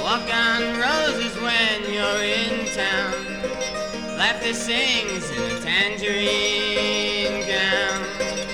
Walk on roses when you're in town. Laughter sings in a tangerine gown.